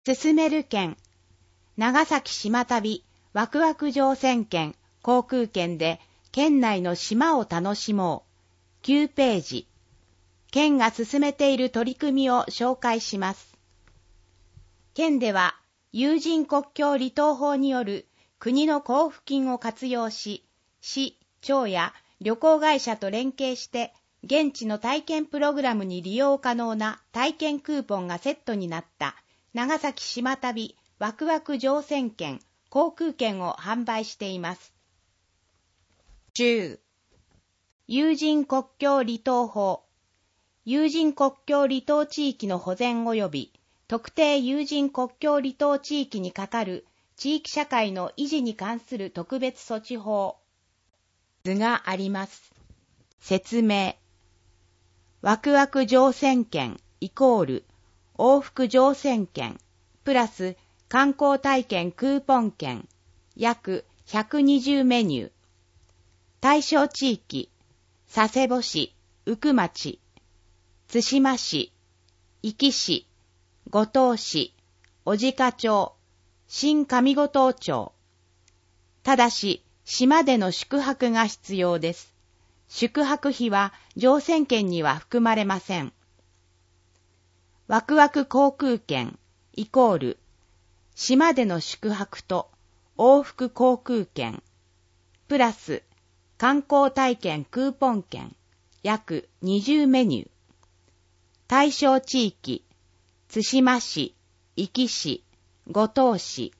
進める券、長崎島旅ワクワク乗船券、航空券で県内の島を楽しもう。9ページ。県が進めている取り組みを紹介します。県では、有人国境離島法による国の交付金を活用し、市、町や旅行会社と連携して、現地の体験プログラムに利用可能な体験クーポンがセットになった長崎島旅ワクワク乗船券、航空券を販売しています。10. 有人国境離島法。有人国境離島地域の保全及び特定有人国境離島地域にかかる地域社会の維持に関する特別措置法。図があります。説明。ワクワク乗船券イコール往復乗船券プラス観光体験クーポン券約120メニュー。対象地域、佐世保市、宇久町、津島市、壱岐市、五島市、小値賀町、新上五島町。ただし、島での宿泊が必要です。宿泊費は乗船券には含まれません。ワクワク航空券イコール、島での宿泊と往復航空券、プラス観光体験クーポン券約20メニュー。対象地域、津島市、壱岐市、五島市。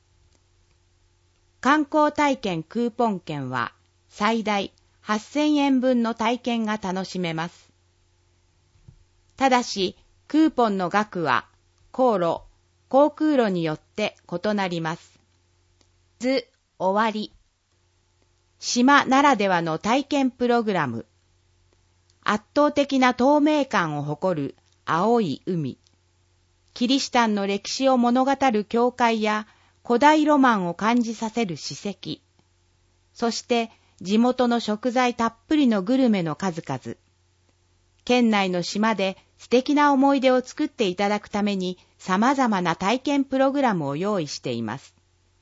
観光体験クーポン券は最大8000円分の体験が楽しめます。ただし、クーポンの額は航路、航空路によって異なります。図終わり。島ならではの体験プログラム。圧倒的な透明感を誇る青い海。キリシタンの歴史を物語る教会や古代ロマンを感じさせる史跡。そして地元の食材たっぷりのグルメの数々。県内の島で素敵な思い出を作っていただくために様々な体験プログラムを用意しています。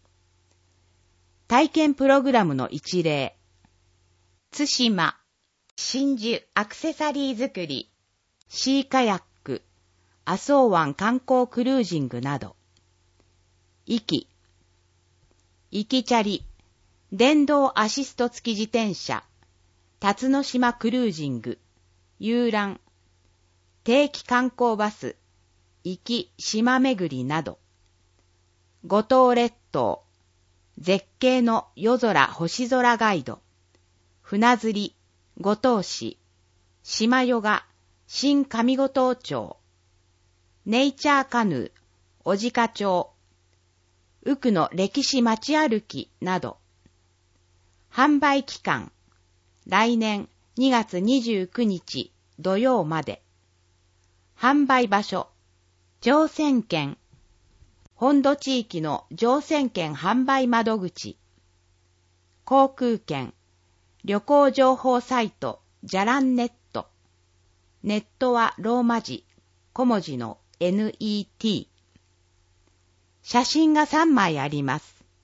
体験プログラムの一例。津島、真珠アクセサリー作り、シーカヤック、阿蘇湾観光クルージングなど。壱岐、壱岐チャリ、電動アシスト付き自転車、辰野島クルージング、遊覧、定期観光バス、壱岐島巡りなど。五島列島、絶景の夜空星空ガイド、船釣り、五島市、島ヨガ、新上五島町、ネイチャーカヌー、小値賀町、宇久の歴史街歩きなど。販売期間、来年2月29日土曜まで。販売場所、乗船券、本土地域の乗船券販売窓口。航空券、旅行情報サイト、じゃらんネット。ネットはローマ字、小文字の NET。写真が3枚あります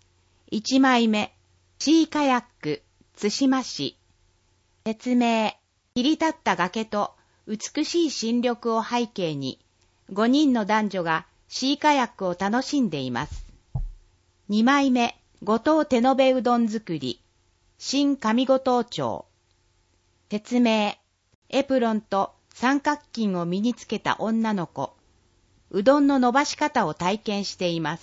。1枚目、シーカヤック、津島市。説明、切り立った崖と美しい新緑を背景に、5人の男女がシーカヤックを楽しんでいます。2枚目、五島手延べうどん作り、新上五島町。説明、エプロンと三角巾を身につけた女の子、うどんの伸ばし方を体験しています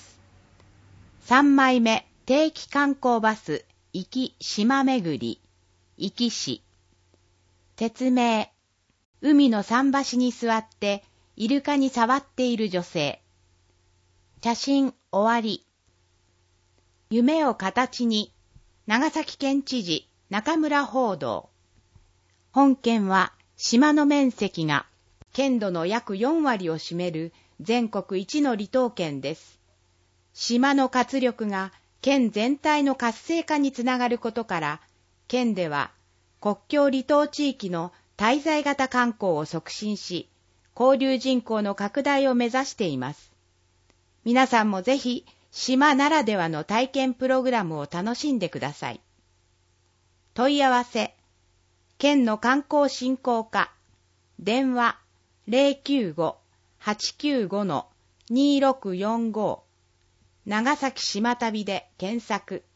。3枚目、定期観光バス、壱岐島巡り、壱岐市。説明、海の桟橋に座ってイルカに触っている女性。写真終わり。夢を形に、長崎県知事中村報道。本県は島の面積が県土の約4割を占める全国一の離島県です。島の活力が県全体の活性化につながることから、県では国境離島地域の滞在型観光を促進し、交流人口の拡大を目指しています。 皆さんもぜひ島ならではの体験プログラムを楽しんでください。問い合わせ、県の観光振興課、電話 095-895-2645 長崎島旅で検索。